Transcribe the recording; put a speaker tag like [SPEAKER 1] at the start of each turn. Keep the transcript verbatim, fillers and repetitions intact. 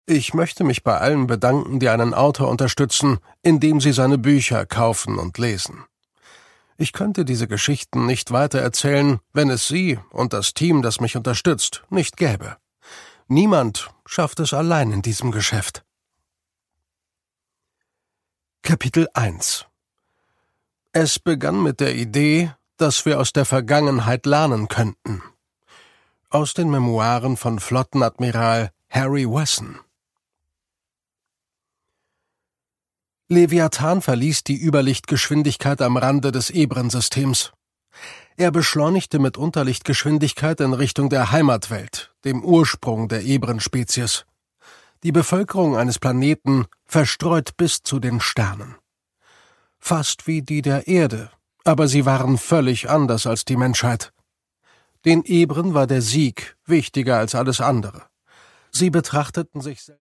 [SPEAKER 1] Ich möchte mich bei allen bedanken, die einen Autor unterstützen, indem sie seine Bücher kaufen und lesen. Ich könnte diese Geschichten nicht weiter erzählen, wenn es Sie und das Team, das mich unterstützt, nicht gäbe. Niemand schafft es allein in diesem Geschäft. Kapitel eins. Es begann mit der Idee, dass wir aus der Vergangenheit lernen könnten. Aus den Memoiren von Flottenadmiral Harry Wesson. Leviathan verließ die Überlichtgeschwindigkeit am Rande des Ebren-Systems. Er beschleunigte mit Unterlichtgeschwindigkeit in Richtung der Heimatwelt, dem Ursprung der Ebren-Spezies. Die Bevölkerung eines Planeten verstreut bis zu den Sternen. Fast wie die der Erde, aber sie waren völlig anders als die Menschheit. Den Ebren war der Sieg wichtiger als alles andere. Sie betrachteten sich selbst